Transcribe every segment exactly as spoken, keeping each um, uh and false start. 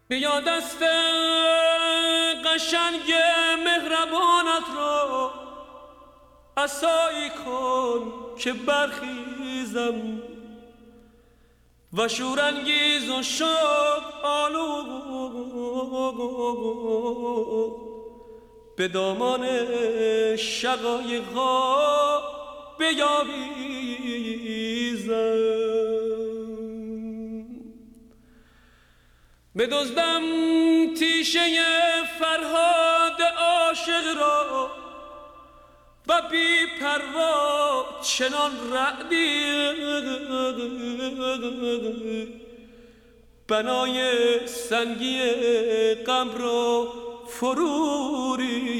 بیا دست قشنگ مهربانت را عصایی کن که برخیزم و شورانگیز و شوق آلود به دامان شقایق‌ها بیاویزم. بدزدم تیشه فرهاد عاشق را و بی پروا چنان رعدی بنای سنگی غم را فرو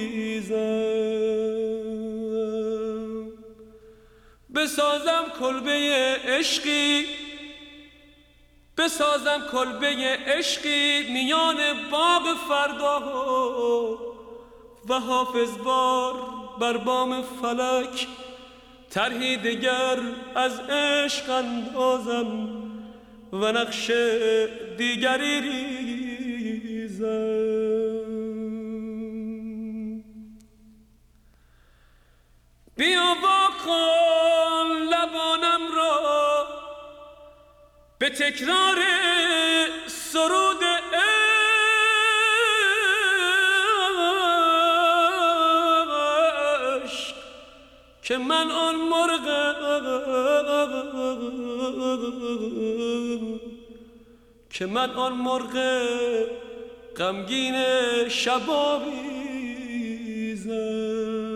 ریزم. بسازم کلبه عشقی بسازم کلبه عشقی میان باغ فردا و حافظ بار بر بام فلک طرحی دگر از عشق اندازم و نقش دیگری ریزم. بیا واکن لبانم را به تکرار سرود عشق که من آن مرغم که من آن مرغ غمگین شب‌آویزم.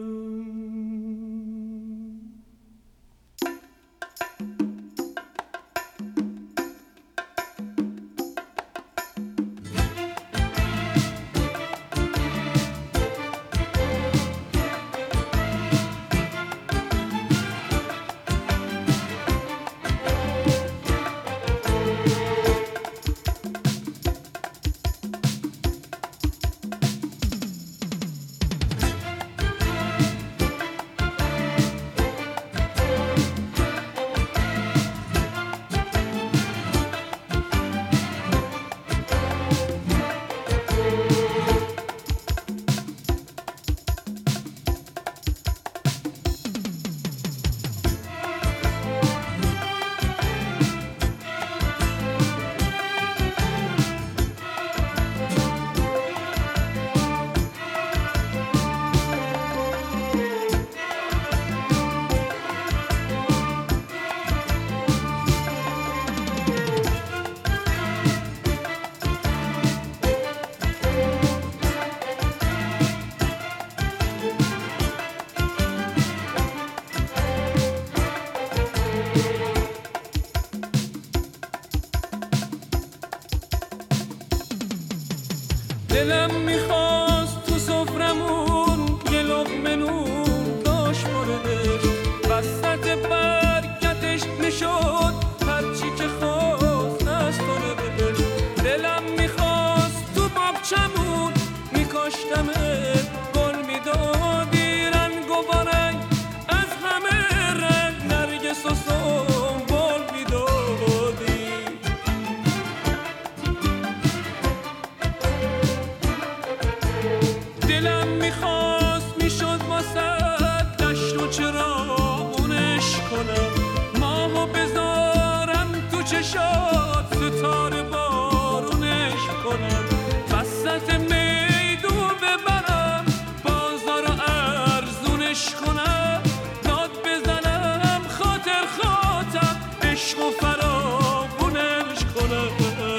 دلم میخواست تو سفرمون یه لقمه نون داشت برش وسط برکتش میشد هرچی که خواست از خورش. دلم میخواست تو باغچمون میکاشتمه گل میدادی رنگ و بارنگ از همه رنگ نرگس و سنبل میدادی. دلم میخواست میشد واسه دشت و چراغونش کنم ماهو بذارم تو چشات ستاره بارونش کنم وسط میدون ببرم بازار و ارزونش کنم داد بزنم خاطر خاطر عشق و فراوونش کنم.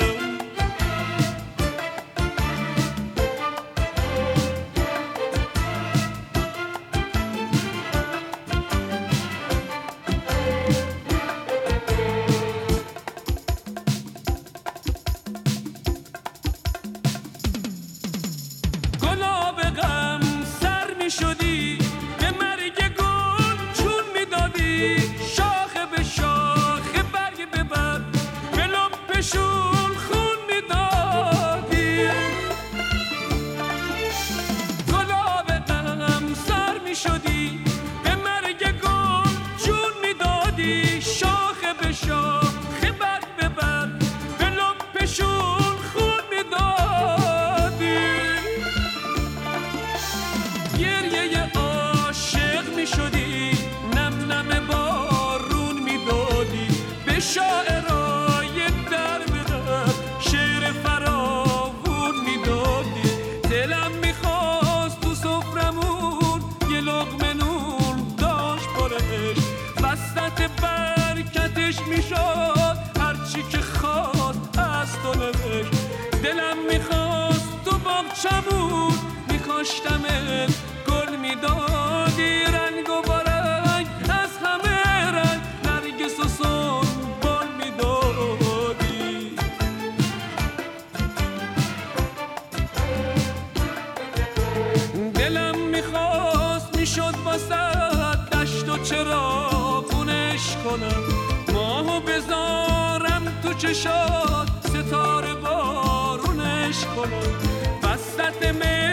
شدی به مرگ گل چون میدادی شاخه به شاخه برگ به برگ به لپشون خون میدادی. گلاب غم سر میشدی به مرگ گل چون میدادی شاخه به شاخه برگ به برگ به لپشون خون میدادی. و نوشت. دلم میخواست تو باغچمون میکاشتمت، گل میدادی رنگ و برنگ از همه رنگ، نرگس و سنبل میدادی. دلم میخواست میشد واسد دشت و چراغونش کنم، ماهو بذارم تو چشات ستاره بارونش کنم، وسط